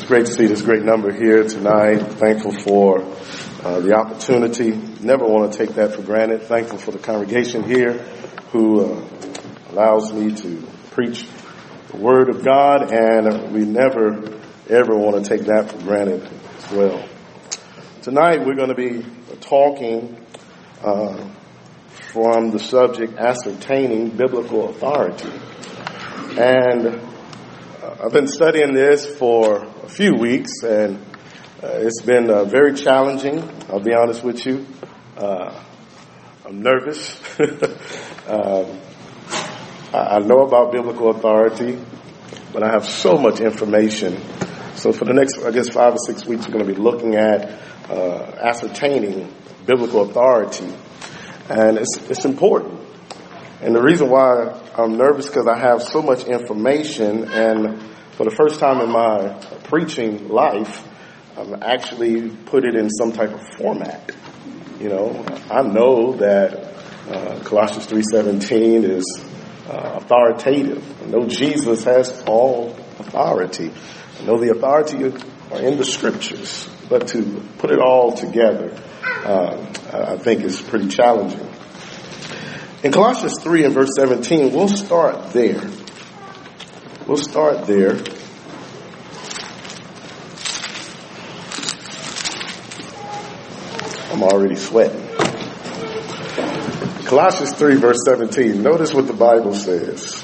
Great to see this great number here tonight. Thankful for the opportunity. Never want to take that for granted. Thankful for the congregation here who allows me to preach the Word of God, and we never, ever want to take that for granted as well. Tonight we're going to be talking from the subject ascertaining biblical authority. And I've been studying this for a few weeks, and it's been very challenging. I'll be honest with you. I'm nervous. I know about biblical authority, but I have so much information. So for the next, 5 or 6 weeks, we're going to be looking at ascertaining biblical authority. And it's important. And the reason why I'm nervous is because I have so much information, and for the first time in my preaching life, I'm actually put it in some type of format. You know, I know that Colossians 3:17 is authoritative. I know Jesus has all authority. I know the authority are in the scriptures, but to put it all together, I think is pretty challenging. In Colossians 3 and verse 17, we'll start there. I'm already sweating. Colossians 3 verse 17. Notice what the Bible says.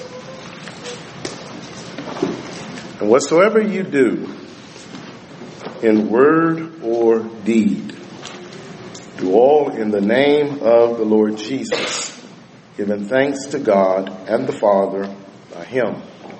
And whatsoever you do in word or deed, do all in the name of the Lord Jesus, giving thanks to God and the Father by Him.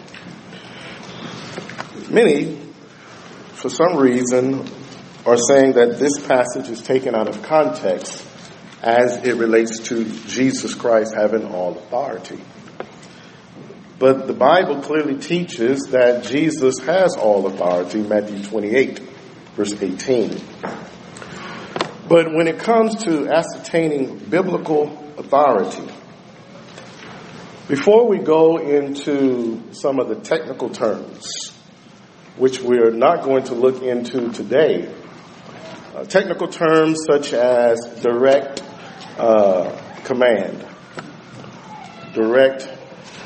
Many, for some reason, are saying that this passage is taken out of context as it relates to Jesus Christ having all authority. But the Bible clearly teaches that Jesus has all authority, Matthew 28, verse 18. But when it comes to ascertaining biblical authority, before we go into some of the technical terms, which we're not going to look into today, technical terms such as direct command, direct,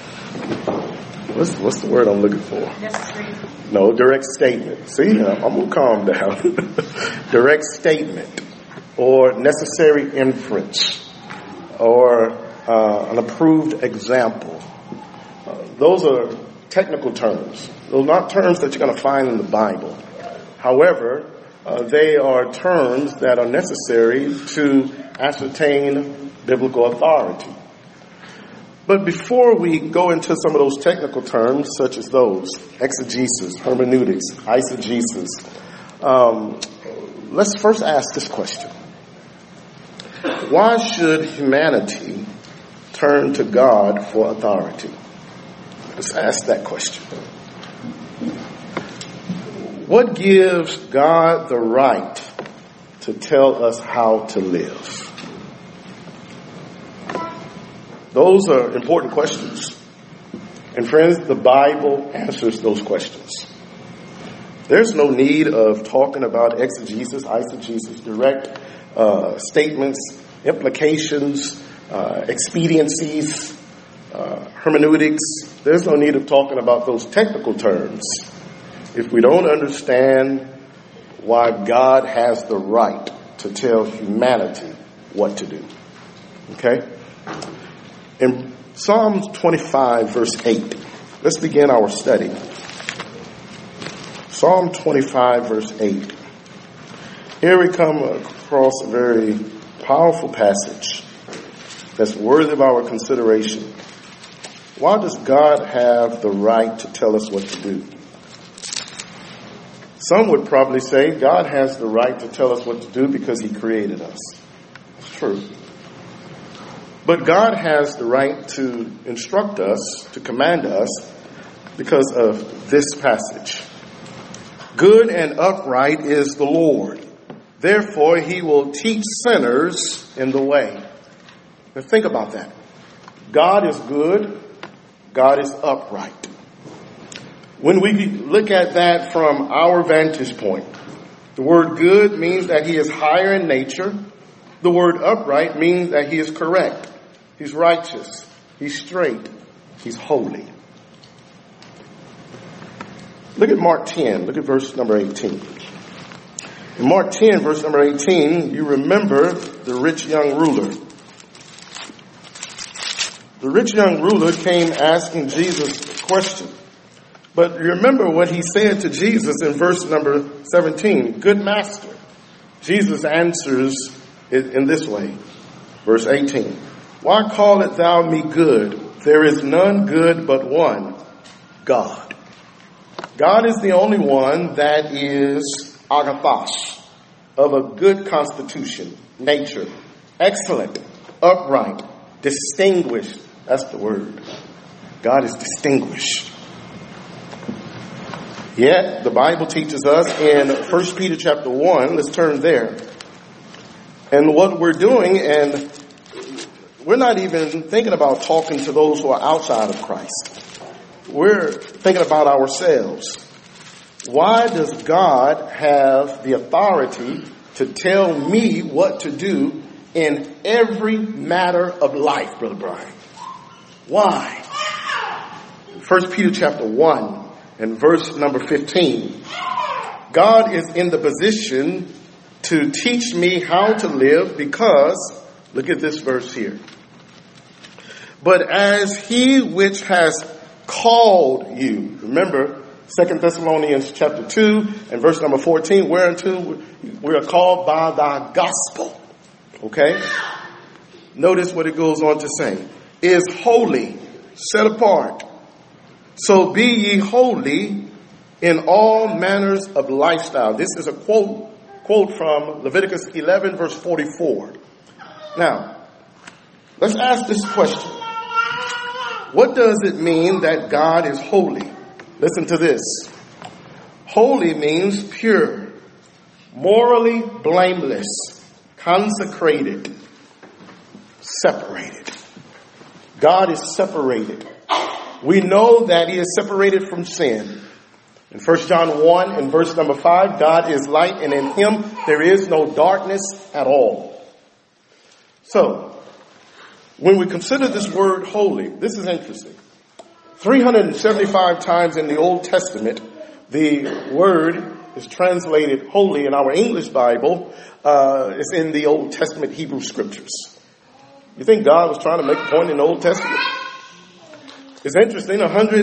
what's the word I'm looking for? Necessary. No, direct statement. See, I'm going to calm down. Direct statement, or necessary inference, or an approved example. Those are technical terms. Those are not terms that you're going to find in the Bible. However, they are terms that are necessary to ascertain biblical authority. But before we go into some of those technical terms, such as those, exegesis, hermeneutics, eisegesis, let's first ask this question. Why should humanity turn to God for authority? Let's ask that question. What gives God the right to tell us how to live? Those are important questions. And friends, the Bible answers those questions. There's no need of talking about exegesis, eisegesis, direct statements, implications, expediencies, hermeneutics. There's no need of talking about those technical terms if we don't understand why God has the right to tell humanity what to do. Okay? In Psalms 25, verse 8, let's begin our study. Psalm 25, verse 8. Here we come across a very powerful passage that's worthy of our consideration. Why does God have the right to tell us what to do? Some would probably say God has the right to tell us what to do because He created us. It's true. But God has the right to instruct us, to command us, because of this passage. Good and upright is the Lord. Therefore, He will teach sinners in the way. Now think about that. God is good. God is upright. When we look at that from our vantage point, the word good means that he is higher in nature. The word upright means that he is correct. He's righteous. He's straight. He's holy. Look at Mark 10. Look at verse number 18. In Mark 10, verse number 18, you remember the rich young ruler. The rich young ruler came asking Jesus a question. But remember what he said to Jesus in verse number 17. Good master. Jesus answers it in this way. Verse 18. Why callest thou me good? There is none good but one, God. God is the only one that is agathos, of a good constitution, nature, excellent, upright, distinguished. That's the word. God is distinguished. Yet, the Bible teaches us in 1 Peter chapter 1, let's turn there. And what we're doing, and we're not even thinking about talking to those who are outside of Christ. We're thinking about ourselves. Why does God have the authority to tell me what to do in every matter of life, Brother Brian? Why? 1 Peter chapter 1 and verse number 15. God is in the position to teach me how to live because, look at this verse here. But as he which has called you, remember 2 Thessalonians chapter 2 and verse number 14, whereunto we are called by thy gospel. Okay? Notice what it goes on to say. Is holy, set apart. So be ye holy in all manners of lifestyle. This is a quote from Leviticus 11 verse 44. Now, let's ask this question. What does it mean that God is holy? Listen to this. Holy means pure, morally blameless, consecrated, separated. God is separated. We know that he is separated from sin. In 1 John 1 and verse number 5, God is light and in him there is no darkness at all. So, when we consider this word holy, this is interesting. 375 times in the Old Testament, the word is translated holy in our English Bible. It's in the Old Testament Hebrew scriptures. You think God was trying to make a point in the Old Testament? It's interesting,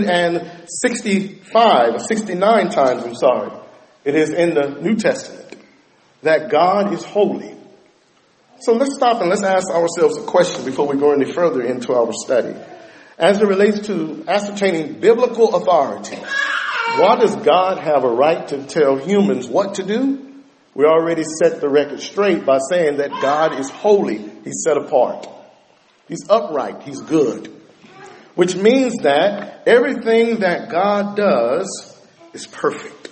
69 times, it is in the New Testament that God is holy. So let's stop and let's ask ourselves a question before we go any further into our study. As it relates to ascertaining biblical authority, why does God have a right to tell humans what to do? We already set the record straight by saying that God is holy. He's set apart. He's upright. He's good. Which means that everything that God does is perfect.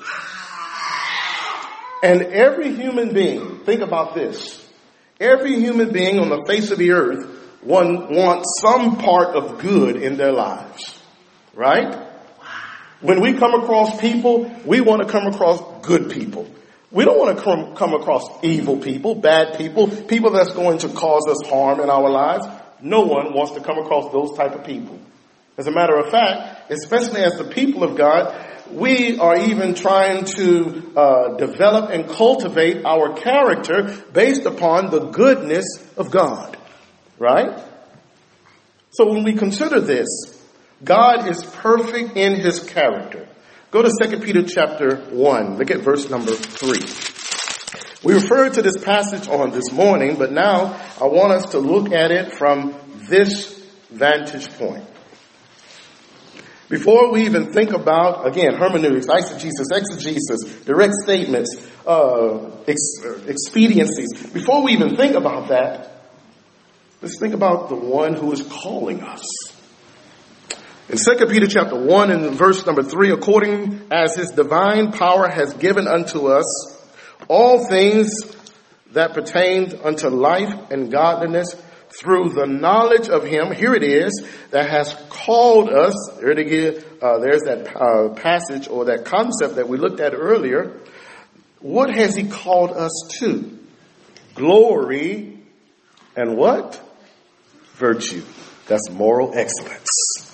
And every human being, think about this. Every human being on the face of the earth wants some part of good in their lives. Right? When we come across people, we want to come across good people. We don't want to come across evil people, bad people, people that's going to cause us harm in our lives. No one wants to come across those type of people. As a matter of fact, especially as the people of God, we are even trying to develop and cultivate our character based upon the goodness of God. Right? So when we consider this, God is perfect in his character. Go to 2 Peter chapter 1. Look at verse number 3. We referred to this passage on this morning, but now I want us to look at it from this vantage point. Before we even think about, again, hermeneutics, eisegesis, exegesis, direct statements, expediencies, before we even think about that, let's think about the one who is calling us. In 2 Peter chapter 1 and verse number 3, according as his divine power has given unto us all things that pertain unto life and godliness through the knowledge of him, here it is, that has called us, there's that passage or that concept that we looked at earlier. What has he called us to? Glory and what? Virtue. That's moral excellence.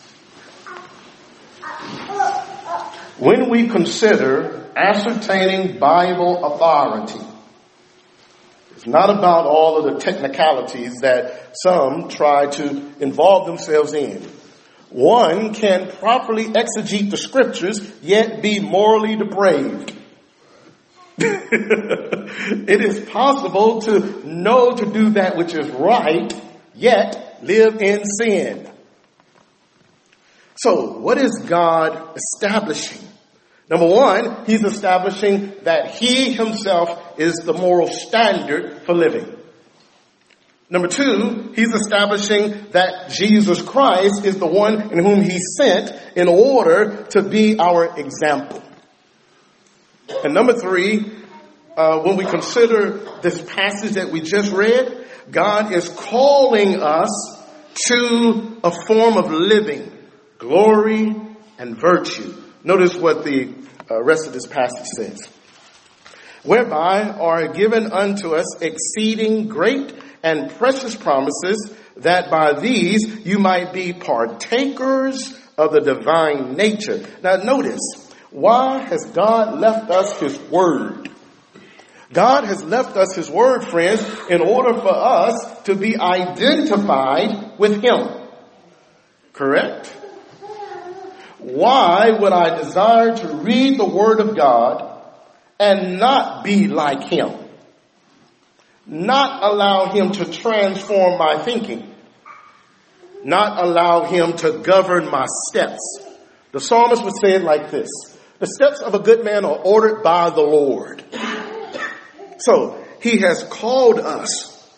When we consider ascertaining Bible authority, it's not about all of the technicalities that some try to involve themselves in. One can properly exegete the scriptures, yet be morally depraved. It is possible to know to do that which is right, yet live in sin. So, what is God establishing? Number one, he's establishing that he himself is the moral standard for living. Number two, he's establishing that Jesus Christ is the one in whom he sent in order to be our example. And number three, when we consider this passage that we just read, God is calling us to a form of living, glory and virtue. Notice what the rest of this passage says. Whereby are given unto us exceeding great and precious promises, that by these you might be partakers of the divine nature. Now notice, why has God left us his word? God has left us his word, friends, in order for us to be identified with him. Correct? Why would I desire to read the word of God and not be like him? Not allow him to transform my thinking. Not allow him to govern my steps. The psalmist would say it like this: the steps of a good man are ordered by the Lord. So he has called us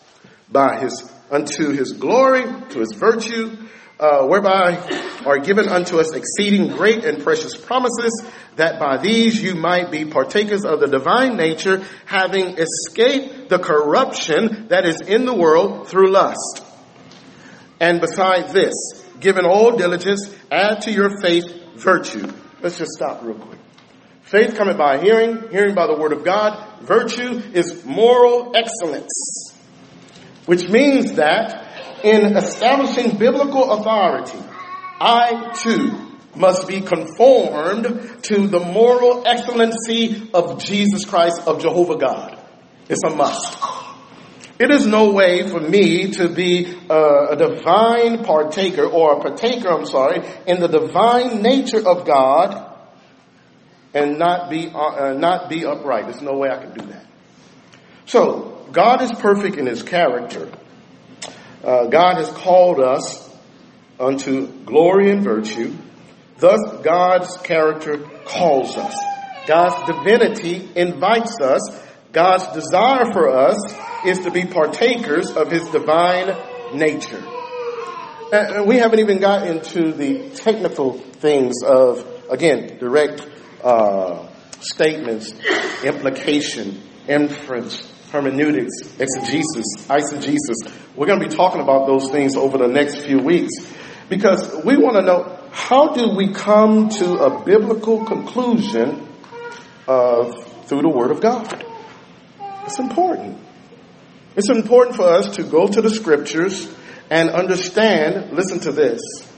unto his glory, to his virtue, whereby are given unto us exceeding great and precious promises, that by these you might be partakers of the divine nature, having escaped the corruption that is in the world through lust. And besides this, given all diligence, add to your faith virtue. Let's just stop real quick. Faith cometh by hearing, hearing by the word of God. Virtue is moral excellence, which means that in establishing biblical authority, I too must be conformed to the moral excellency of Jesus Christ, of Jehovah God. It's a must. It is no way for me to be a divine partaker, or a partaker, in the divine nature of God and not be upright. There's no way I can do that. So, God is perfect in his character. God has called us unto glory and virtue. Thus, God's character calls us. God's divinity invites us. God's desire for us is to be partakers of his divine nature. And we haven't even got into the technical things of, again, direct statements, implication, inference, hermeneutics, exegesis, eisegesis. We're going to be talking about those things over the next few weeks, because we want to know, how do we come to a biblical conclusion through the Word of God? It's important. It's important for us to go to the Scriptures and understand, listen to this.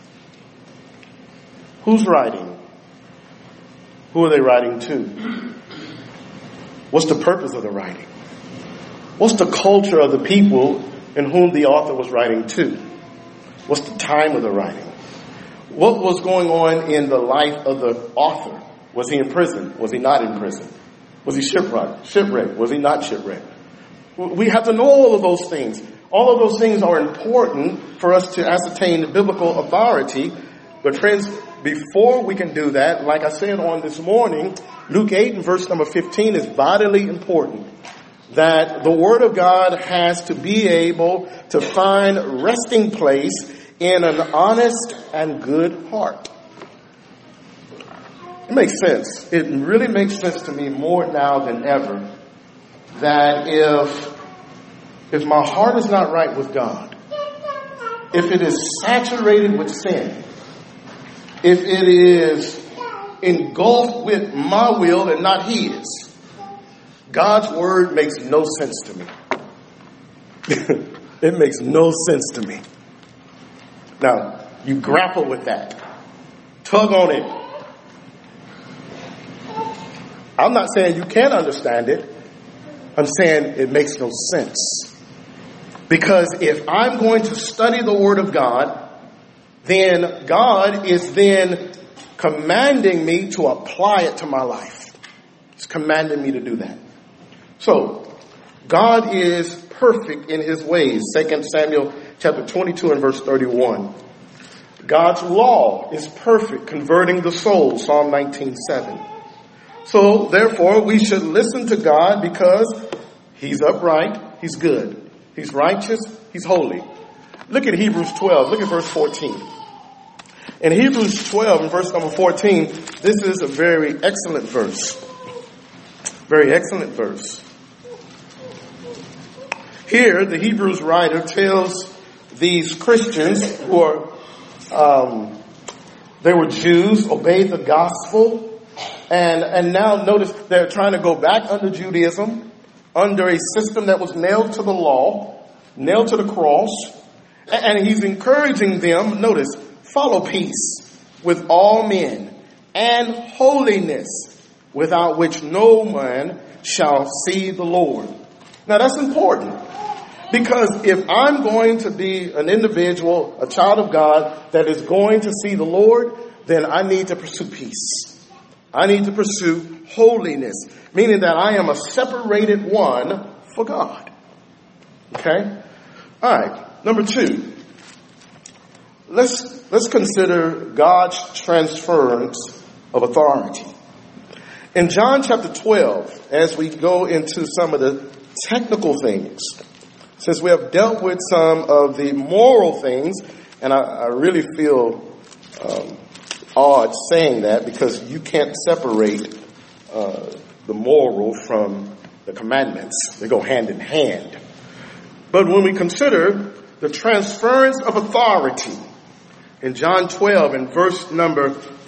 Who's writing? Who are they writing to? What's the purpose of the writing? What's the culture of the people in whom the author was writing to? What's the time of the writing? What was going on in the life of the author? Was he in prison? Was he not in prison? Was he shipwrecked? Was he not shipwrecked? We have to know all of those things. All of those things are important for us to ascertain the biblical authority. But friends, before we can do that, like I said on this morning, Luke 8 and verse number 15 is vitally important. That the Word of God has to be able to find resting place in an honest and good heart. It makes sense. It really makes sense to me more now than ever that if my heart is not right with God, if it is saturated with sin, if it is engulfed with my will and not his, God's word makes no sense to me. It makes no sense to me. Now, you grapple with that. Tug on it. I'm not saying you can't understand it. I'm saying it makes no sense. Because if I'm going to study the Word of God, then God is then commanding me to apply it to my life. He's commanding me to do that. So, God is perfect in his ways. 2 Samuel chapter 22 and verse 31. God's law is perfect, converting the soul. Psalm 19:7. So, therefore, we should listen to God because he's upright, he's good, he's righteous, he's holy. Look at Hebrews 12. Look at verse 14. In Hebrews 12 and verse number 14, this is a very excellent verse. Very excellent verse. Here, the Hebrews writer tells these Christians who are, they were Jews, obeyed the gospel, and now notice they're trying to go back under Judaism, under a system that was nailed to the law, nailed to the cross, and he's encouraging them, notice, follow peace with all men and holiness, without which no man shall see the Lord. Now that's important, because if I'm going to be an individual, a child of God that is going to see the Lord, then I need to pursue peace. I need to pursue holiness, meaning that I am a separated one for God. Okay? All right. Number 2. Let's consider God's transference of authority. In John chapter 12, as we go into some of the technical things, since we have dealt with some of the moral things, and I really feel odd saying that, because you can't separate the moral from the commandments. They go hand in hand. But when we consider the transference of authority in John 12 and verse number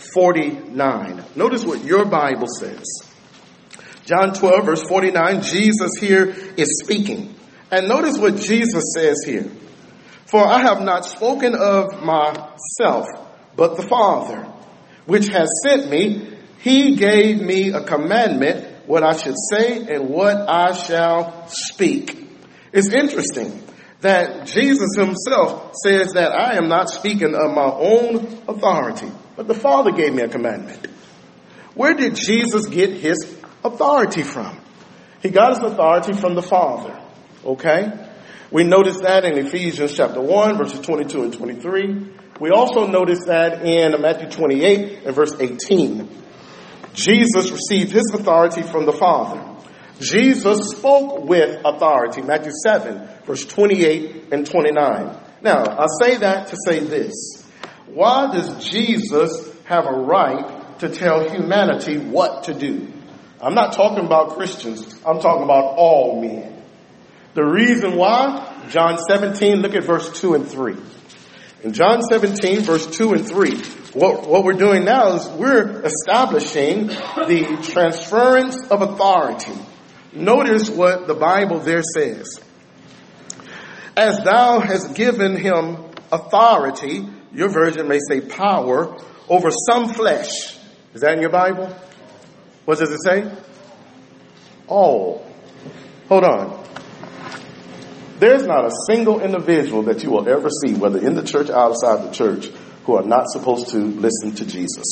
49, notice what your Bible says. John 12 verse 49, Jesus here is speaking. And notice what Jesus says here. For I have not spoken of myself, but the Father, which has sent me, he gave me a commandment, what I should say and what I shall speak. It's interesting that Jesus himself says that I am not speaking of my own authority, but the Father gave me a commandment. Where did Jesus get his authority from? He got his authority from the Father. Okay? We notice that in Ephesians chapter 1, verses 22 and 23. We also notice that in Matthew 28 and verse 18. Jesus received his authority from the Father. Jesus spoke with authority. Matthew 7, verse 28 and 29. Now, I say that to say this. Why does Jesus have a right to tell humanity what to do? I'm not talking about Christians. I'm talking about all men. The reason why, John 17, look at verse 2 and 3. In John 17, verse 2 and 3, what we're doing now is we're establishing the transference of authority. Notice what the Bible there says. As thou hast given him authority, your version may say power, over some flesh. Is that in your Bible? What does it say? All. Hold on. There's not a single individual that you will ever see, whether in the church or outside the church, who are not supposed to listen to Jesus.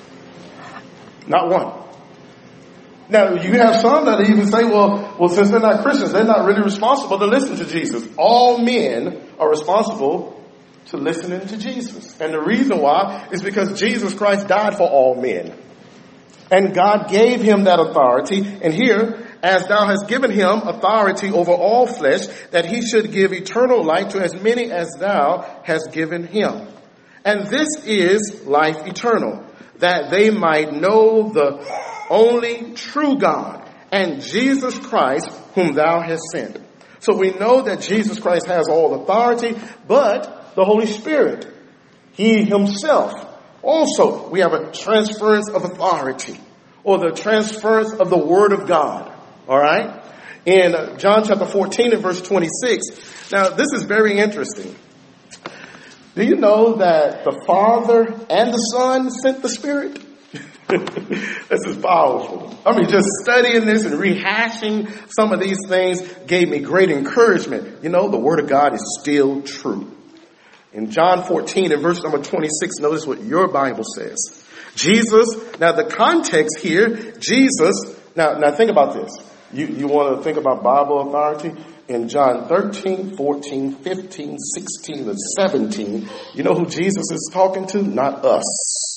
Not one. Now, you have some that even say, well, since they're not Christians, they're not really responsible to listen to Jesus. All men are responsible to listening to Jesus. And the reason why is because Jesus Christ died for all men. And God gave him that authority. And here, as thou hast given him authority over all flesh, that he should give eternal life to as many as thou hast given him. And this is life eternal, that they might know the only true God and Jesus Christ whom thou hast sent. So we know that Jesus Christ has all authority, but the Holy Spirit. He himself. Also, we have a transference of authority, or the transference of the Word of God. All right? In John chapter 14 and verse 26. Now, this is very interesting. Do you know that the Father and the Son sent the Spirit? This is powerful. I mean, just studying this and rehashing some of these things gave me great encouragement. You know, the Word of God is still true. In John 14 and verse number 26, notice what your Bible says. Jesus, now the context here, Jesus, now think about this. You want to think about Bible authority? In John 13, 14, 15, 16, and 17, you know who Jesus is talking to? Not us.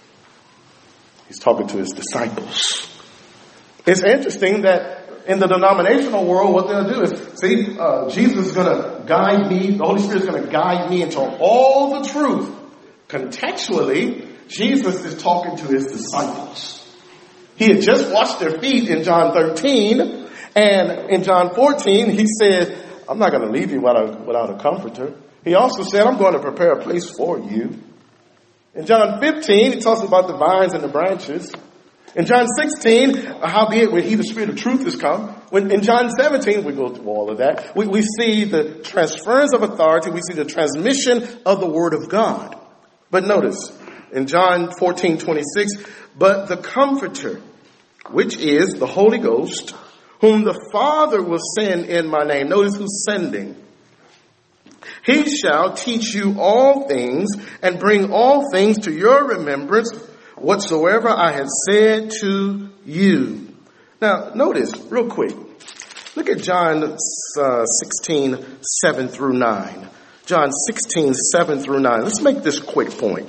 He's talking to his disciples. It's interesting that in the denominational world, what they'll do is, Jesus is going to guide me. The Holy Spirit is going to guide me into all the truth. Contextually, Jesus is talking to his disciples. He had just washed their feet in John 13. And in John 14, he said, I'm not going to leave you without a comforter. He also said, I'm going to prepare a place for you. In John 15, he talks about the vines and the branches. In John 16, howbeit when he, the Spirit of truth, is come. In John 17, we go through all of that. We see the transference of authority. We see the transmission of the Word of God. But notice, in John 14:26, but the Comforter, which is the Holy Ghost, whom the Father will send in my name. Notice who's sending. He shall teach you all things and bring all things to your remembrance, whatsoever I have said to you. Now, notice real quick. Look at John 16, 7 through 9. John 16, 7 through 9. Let's make this quick point.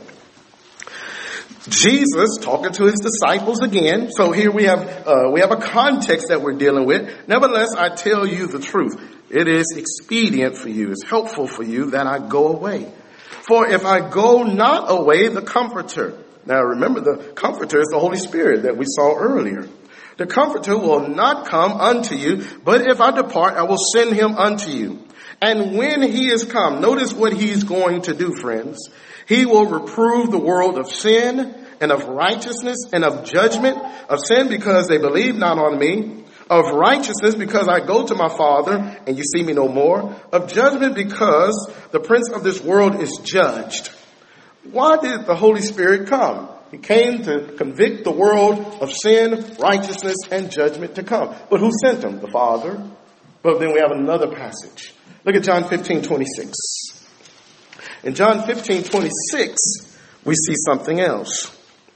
Jesus talking to his disciples again. So here we have a context that we're dealing with. Nevertheless, I tell you the truth. It is expedient for you. It's helpful for you that I go away. For if I go not away, the Comforter. Now remember, the Comforter is the Holy Spirit that we saw earlier. The Comforter will not come unto you, but if I depart, I will send him unto you. And when he is come, notice what he's going to do, friends. He will reprove the world of sin and of righteousness and of judgment. Of sin because they believe not on me. Of righteousness because I go to my Father and you see me no more. Of judgment because the prince of this world is judged. Why did the Holy Spirit come? He came to convict the world of sin, righteousness, and judgment to come. But who sent him? The Father. But then we have another passage. Look at John 15:26. In John 15:26, we see something else.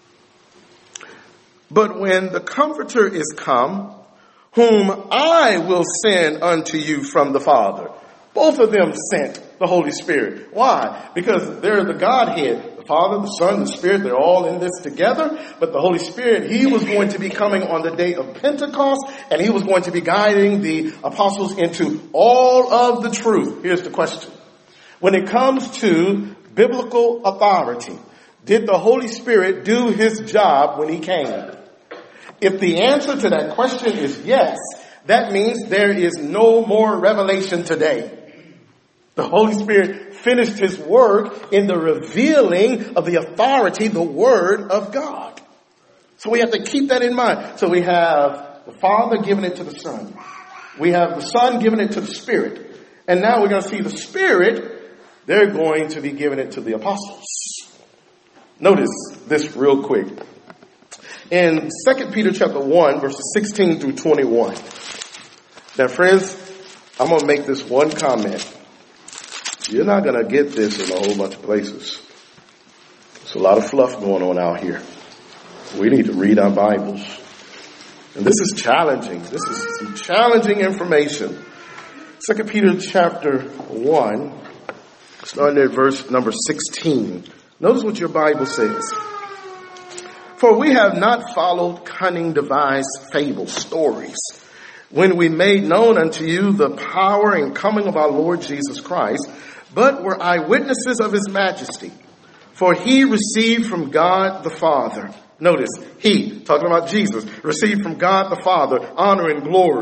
But when the Comforter is come, whom I will send unto you from the Father. Both of them sent the Holy Spirit. Why? Because they're the Godhead. The Father, the Son, the Spirit, they're all in this together. But the Holy Spirit, he was going to be coming on the day of Pentecost, and he was going to be guiding the apostles into all of the truth. Here's the question. When it comes to biblical authority, did the Holy Spirit do his job when he came? If the answer to that question is yes, that means there is no more revelation today. The Holy Spirit finished his work in the revealing of the authority, the Word of God. So we have to keep that in mind. So we have the Father giving it to the Son. We have the Son giving it to the Spirit. And now we're going to see the Spirit, they're going to be giving it to the apostles. Notice this real quick. In 2 Peter chapter 1, verses 16 through 21. Now, friends, I'm going to make this one comment. You're not going to get this in a whole bunch of places. There's a lot of fluff going on out here. We need to read our Bibles. And this is challenging. This is some challenging information. 2 Peter chapter 1, starting at verse number 16. Notice what your Bible says. For we have not followed cunning devised fables, stories, when we made known unto you the power and coming of our Lord Jesus Christ, but were eyewitnesses of his majesty. For he received from God the Father. Notice, he, talking about Jesus, received from God the Father honor and glory,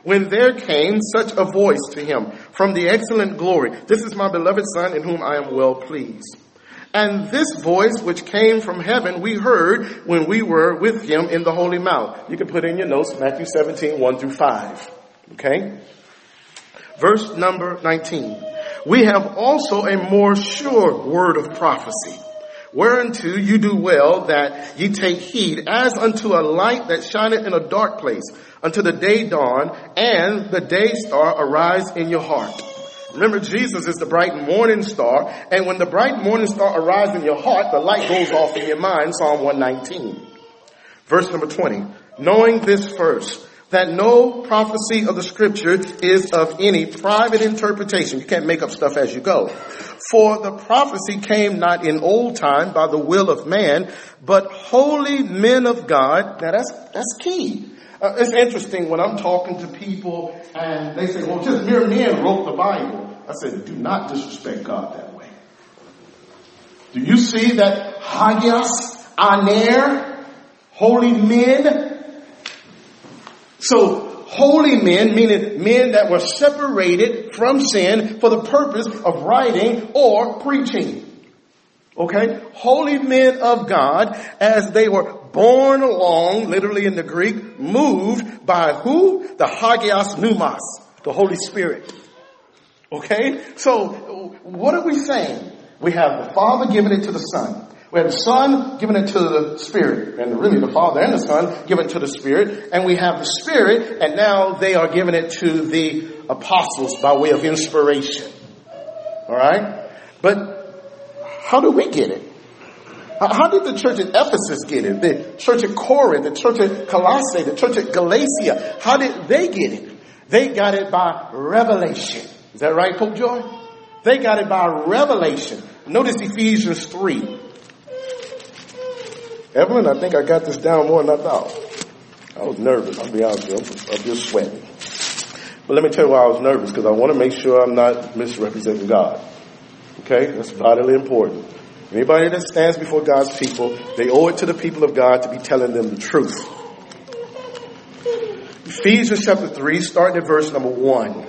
when there came such a voice to him from the excellent glory, "This is my beloved Son in whom I am well pleased." And this voice which came from heaven we heard when we were with him in the Holy Mount. You can put in your notes, Matthew 17, 1 through 5. Okay? Verse number 19. "We have also a more sure word of prophecy, whereunto you do well that ye take heed, as unto a light that shineth in a dark place, until the day dawn, and the day star arise in your heart." Remember, Jesus is the bright morning star, and when the bright morning star arises in your heart, the light goes off in your mind, Psalm 119. Verse number 20. "Knowing this first, that no prophecy of the scripture is of any private interpretation." You can't make up stuff as you go. "For the prophecy came not in old time by the will of man, but holy men of God." Now that's key. It's interesting when I'm talking to people and they say, "Well, just mere men wrote the Bible." I said, do not disrespect God that way. Do you see that Hagios, Aner, holy men? So holy men, meaning men that were separated from sin for the purpose of writing or preaching. Okay? Holy men of God, as they were borne along, literally in the Greek, moved by who? The Hagios Pneumos, the Holy Spirit. Okay? So, what are we saying? We have the Father giving it to the Son. We have the Son giving it to the Spirit. And really the Father and the Son giving it to the Spirit. And we have the Spirit, and now they are giving it to the apostles by way of inspiration. Alright? But how do we get it? How did the church at Ephesus get it? The church at Corinth, the church at Colossae, the church at Galatia. How did they get it? They got it by revelation. Is that right, Pope Joy? They got it by revelation. Notice Ephesians 3. Evelyn, I think I got this down more than I thought. I was nervous. I'll be honest with you. I'm just sweating. But let me tell you why I was nervous, because I want to make sure I'm not misrepresenting God. Okay? That's vitally important. Anybody that stands before God's people, they owe it to the people of God to be telling them the truth. Ephesians chapter 3, starting at verse number 1.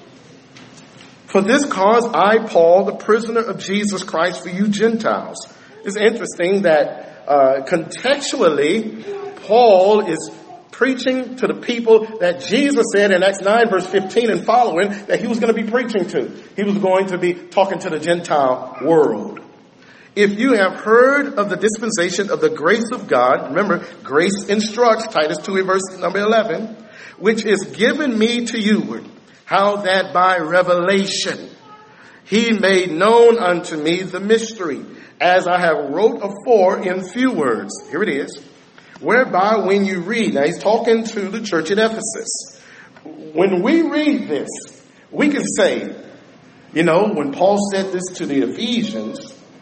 "For this cause I, Paul, the prisoner of Jesus Christ for you Gentiles." It's interesting that contextually, Paul is preaching to the people that Jesus said in Acts 9 verse 15 and following that he was going to be preaching to. He was going to be talking to the Gentile world. "If you have heard of the dispensation of the grace of God," remember, grace instructs, Titus 2 verse number 11, "which is given me to you, how that by revelation he made known unto me the mystery, as I have wrote afore in few words." Here it is. "Whereby when you read," now he's talking to the church at Ephesus. When we read this, we can say, you know, when Paul said this to the Ephesians,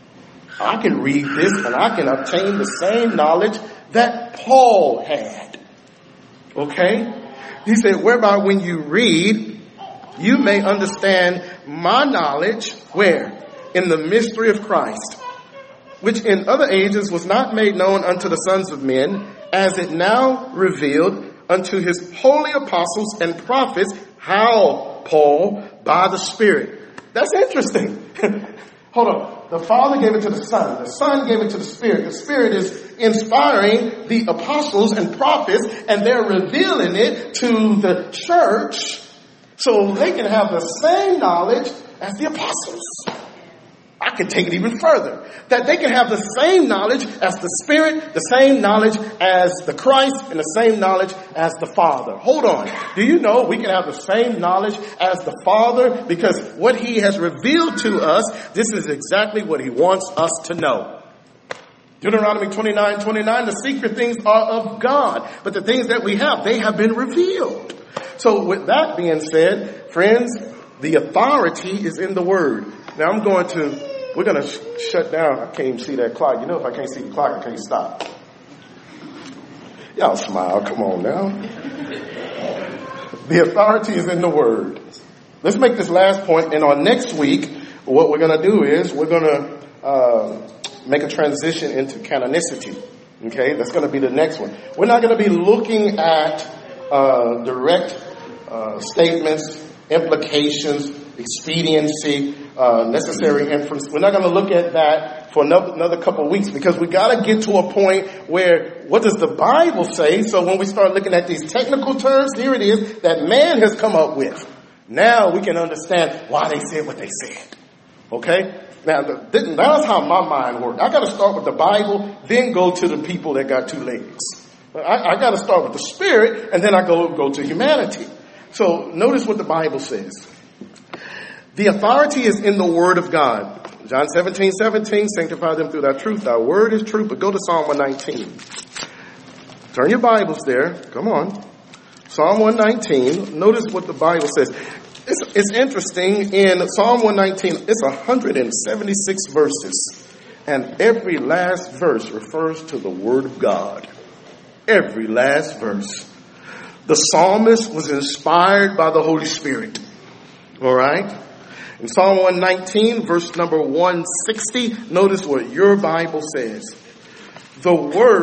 I can read this and I can obtain the same knowledge that Paul had. Okay? He said, "Whereby when you read, you may understand my knowledge," where? "In the mystery of Christ, which in other ages was not made known unto the sons of men, as it now revealed unto his holy apostles and prophets." How, Paul? By the Spirit. That's interesting. Hold on. The Father gave it to the Son. The Son gave it to the Spirit. The Spirit is inspiring the apostles and prophets, and they're revealing it to the church so they can have the same knowledge as the apostles. I can take it even further. That they can have the same knowledge as the Spirit, the same knowledge as the Christ, and the same knowledge as the Father. Hold on. Do you know we can have the same knowledge as the Father? Because what He has revealed to us, this is exactly what He wants us to know. Deuteronomy 29:29, the secret things are of God, but the things that we have, they have been revealed. So with that being said, friends, the authority is in the Word. Now we're going to shut down. I can't even see that clock. You know, if I can't see the clock, I can't stop. Y'all smile. Come on now. The authority is in the Word. Let's make this last point. And on next week, what we're going to do is we're going to make a transition into canonicity. Okay, that's going to be the next one. We're not going to be looking at direct statements, implications, expediency, necessary inference. We're not going to look at that for another couple of weeks because we got to get to a point where what does the Bible say? So when we start looking at these technical terms, here it is that man has come up with. Now we can understand why they said what they said. Okay? Now, that's how my mind works. I got to start with the Bible, then go to the people that got two legs. I got to start with the Spirit, and then I go to humanity. So notice what the Bible says. The authority is in the Word of God. John 17:17, sanctify them through thy truth. Thy word is truth. But go to Psalm 119. Turn your Bibles there. Come on. Psalm 119. Notice what the Bible says. It's interesting. In Psalm 119, it's 176 verses. And every last verse refers to the Word of God. Every last verse. The psalmist was inspired by the Holy Spirit. All right? In Psalm 119, verse number 160, notice what your Bible says. Thy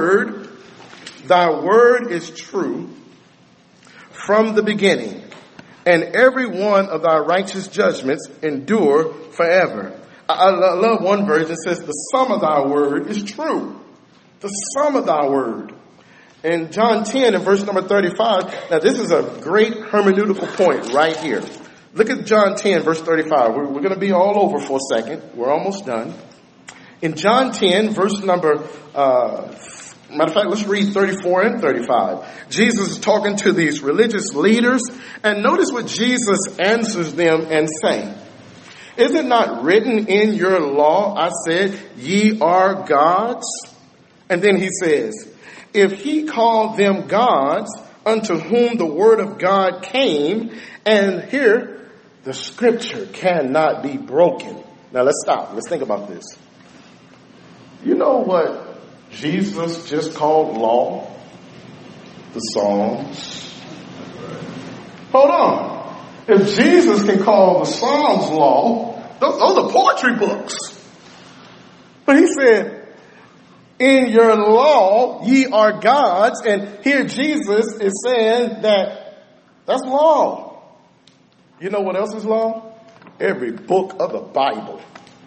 word is true from the beginning, and every one of thy righteous judgments endure forever. I love one version that says, the sum of thy word is true. The sum of thy word. In John 10 and verse number 35, now this is a great hermeneutical point right here. Look at John 10, verse 35. We're going to be all over for a second. We're almost done. In John 10, verse number, matter of fact, let's read 34 and 35. Jesus is talking to these religious leaders, and notice what Jesus answers them and saying. Is it not written in your law, I said, ye are gods? And then he says, if he called them gods, unto whom the word of God came, and here, the scripture cannot be broken. Now let's stop. Let's think about this. You know what Jesus just called law? The Psalms. Hold on. If Jesus can call the Psalms law, those are poetry books. But he said, in your law, ye are gods. And here Jesus is saying that's law. You know what else is law? Every book of the Bible.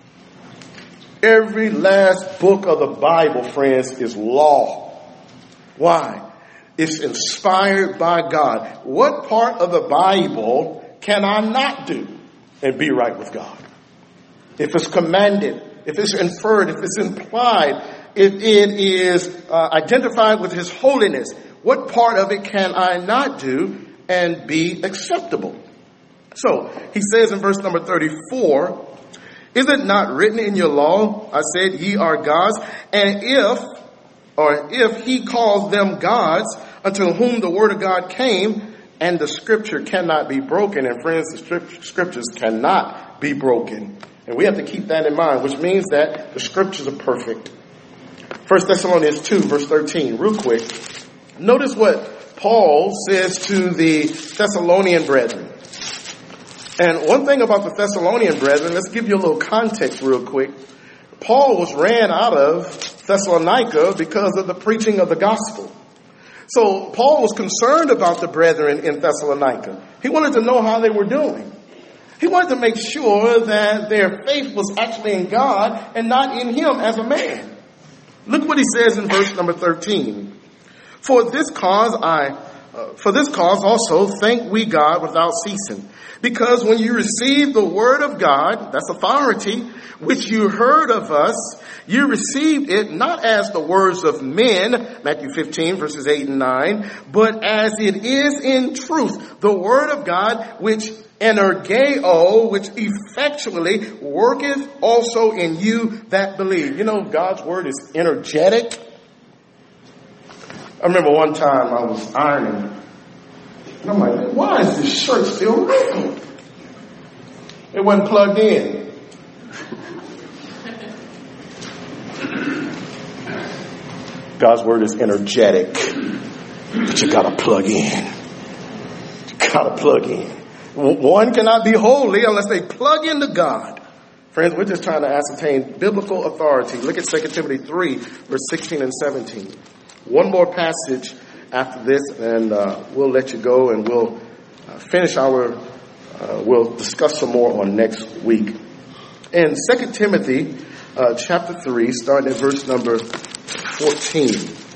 Every last book of the Bible, friends, is law. Why? It's inspired by God. What part of the Bible can I not do and be right with God? If it's commanded, if it's inferred, if it's implied, if it is identified with His holiness, what part of it can I not do and be acceptable? So, he says in verse number 34, is it not written in your law, I said, ye are gods, and if he calls them gods, unto whom the word of God came, and the scripture cannot be broken, and friends, the scriptures cannot be broken. And we have to keep that in mind, which means that the scriptures are perfect. 1 Thessalonians 2, verse 13, real quick. Notice what Paul says to the Thessalonian brethren. And one thing about the Thessalonian brethren, let's give you a little context real quick. Paul was ran out of Thessalonica because of the preaching of the gospel. So Paul was concerned about the brethren in Thessalonica. He wanted to know how they were doing. He wanted to make sure that their faith was actually in God and not in him as a man. Look what he says in verse number 13. For this cause also thank we God without ceasing. Because when you received the word of God, that's authority, which you heard of us, you received it not as the words of men, Matthew 15 verses 8 and 9, but as it is in truth, the word of God, which energeo, which effectually worketh also in you that believe. You know, God's word is energetic. I remember one time I was ironing, and I'm like, why is this shirt still wrinkled? It wasn't plugged in. God's word is energetic, but you gotta plug in. You gotta plug in. One cannot be holy unless they plug into God. Friends, we're just trying to ascertain biblical authority. Look at 2 Timothy 3, verse 16 and 17. One more passage after this, and we'll let you go, and we'll we'll discuss some more on next week. In 2 Timothy chapter 3, starting at verse number 14.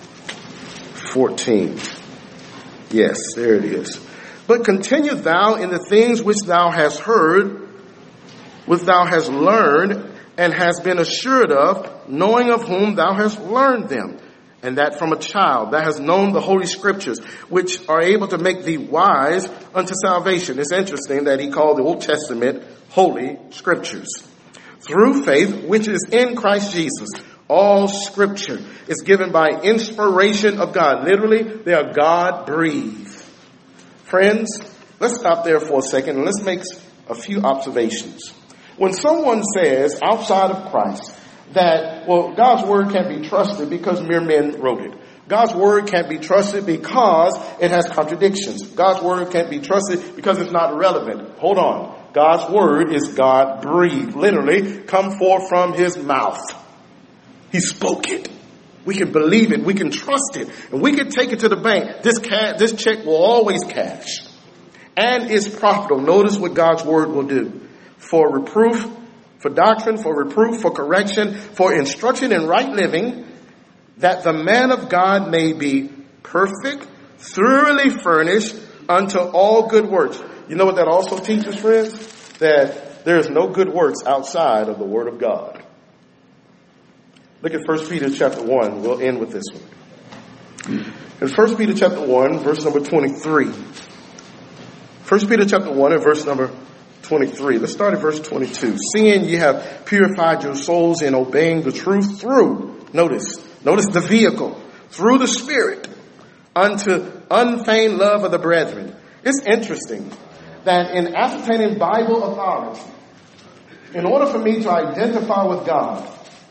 14. Yes, there it is. But continue thou in the things which thou hast heard, which thou hast learned, and hast been assured of, knowing of whom thou hast learned them, and that from a child thou hast known the Holy Scriptures, which are able to make thee wise unto salvation. It's interesting that he called the Old Testament Holy Scriptures. Through faith, which is in Christ Jesus, all Scripture is given by inspiration of God. Literally, they are God-breathed. Friends, let's stop there for a second and let's make a few observations. When someone says outside of Christ that, well, God's word can't be trusted because mere men wrote it. God's word can't be trusted because it has contradictions. God's word can't be trusted because it's not relevant. Hold on. God's word is God-breathed. Literally, come forth from his mouth. He spoke it. We can believe it. We can trust it. And we can take it to the bank. This check will always cash. And it's profitable. Notice what God's word will do. For reproof, for doctrine, for reproof, for correction, for instruction in right living, that the man of God may be perfect, thoroughly furnished unto all good works. You know what that also teaches, friends? That there is no good works outside of the word of God. Look at 1 Peter chapter 1. We'll end with this one. In 1 Peter chapter 1, verse number 23. 1 Peter chapter 1 and verse number 23. Let's start at verse 22. Seeing ye have purified your souls in obeying the truth through, notice the vehicle, through the Spirit, unto unfeigned love of the brethren. It's interesting that in ascertaining Bible authority, in order for me to identify with God,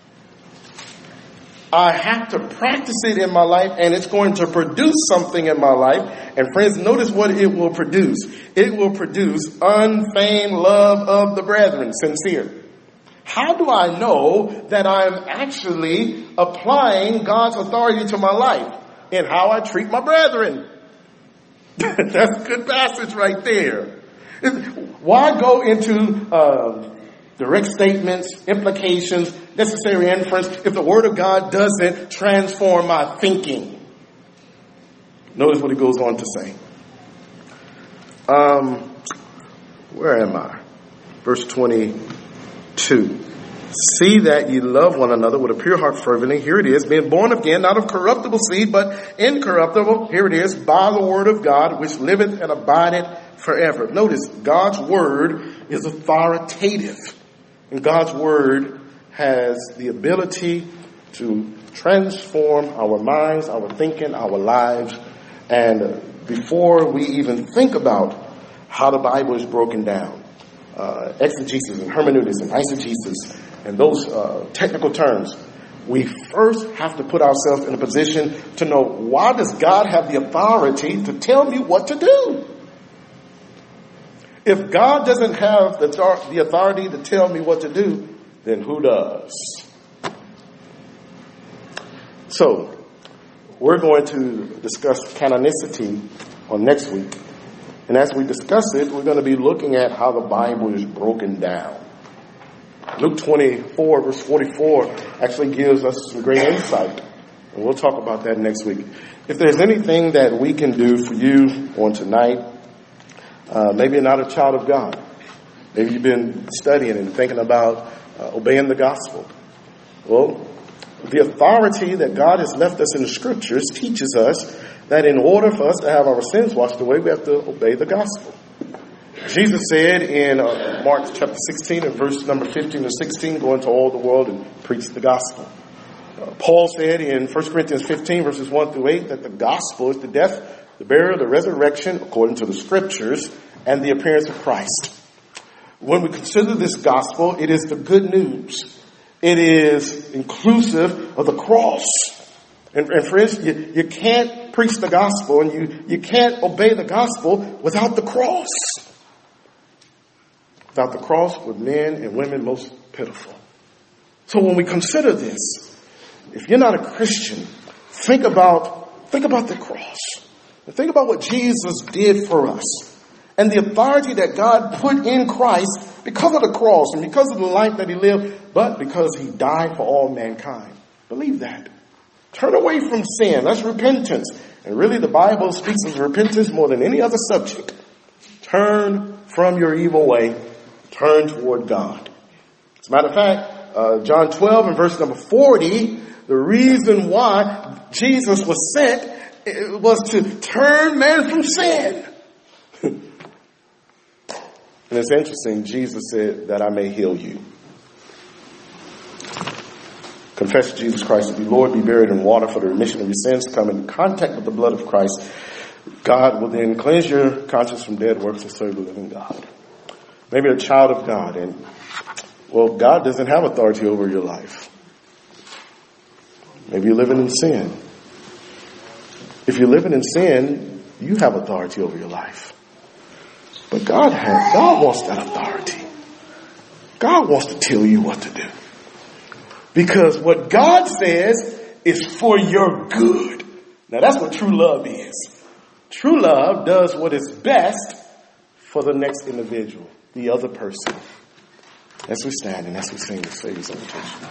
I have to practice it in my life, and it's going to produce something in my life. And friends, notice what it will produce. It will produce unfeigned love of the brethren, sincere. How do I know that I'm actually applying God's authority to my life? In how I treat my brethren. That's a good passage right there. Why go into direct statements, implications, necessary inference, if the Word of God doesn't transform my thinking? Notice what he goes on to say. Where am I? Verse 22. See that ye love one another with a pure heart fervently. Here it is, being born again, not of corruptible seed, but incorruptible. Here it is, by the word of God, which liveth and abideth forever. Notice, God's word is authoritative. And God's word has the ability to transform our minds, our thinking, our lives. And before we even think about how the Bible is broken down, exegesis and hermeneutics and eisegesis and those technical terms, we first have to put ourselves in a position to know, why does God have the authority to tell me what to do? If God doesn't have the authority to tell me what to do, then who does? So, we're going to discuss canonicity on next week. And as we discuss it, we're going to be looking at how the Bible is broken down. Luke 24, verse 44, actually gives us some great insight. And we'll talk about that next week. If there's anything that we can do for you on tonight, maybe you're not a child of God. Maybe you've been studying and thinking about obeying the gospel. Well, the authority that God has left us in the scriptures teaches us that in order for us to have our sins washed away, we have to obey the gospel. Jesus said in Mark chapter 16 and verse number 15 to 16, go into all the world and preach the gospel. Paul said in 1 Corinthians 15 verses 1 through 8 that the gospel is the death, the burial, the resurrection, according to the scriptures, and the appearance of Christ. When we consider this gospel, it is the good news. It is inclusive of the cross. And friends, you can't preach the gospel and you can't obey the gospel without the cross. Without the cross were men and women most pitiful. So when we consider this, if you're not a Christian, think about the cross. And think about what Jesus did for us. and the authority that God put in Christ because of the cross and because of the life that he lived, but because he died for all mankind. Believe that. Turn away from sin. That's repentance. And really the Bible speaks of repentance more than any other subject. Turn from your evil way. Turn toward God. As a matter of fact, John 12 and verse number 40, the reason why Jesus was sent was to turn man from sin. And it's interesting, Jesus said that I may heal you. Confess Jesus Christ to be Lord, be buried in water for the remission of your sins, come in contact with the blood of Christ. God will then cleanse your conscience from dead works and serve the living God. Maybe a child of God, and well, God doesn't have authority over your life. Maybe you're living in sin. If you're living in sin, you have authority over your life. But God wants that authority. God wants to tell you what to do. Because what God says is for your good. Now that's what true love is. True love does what is best for the next individual, the other person. As we stand and as we sing this Savior's invitation.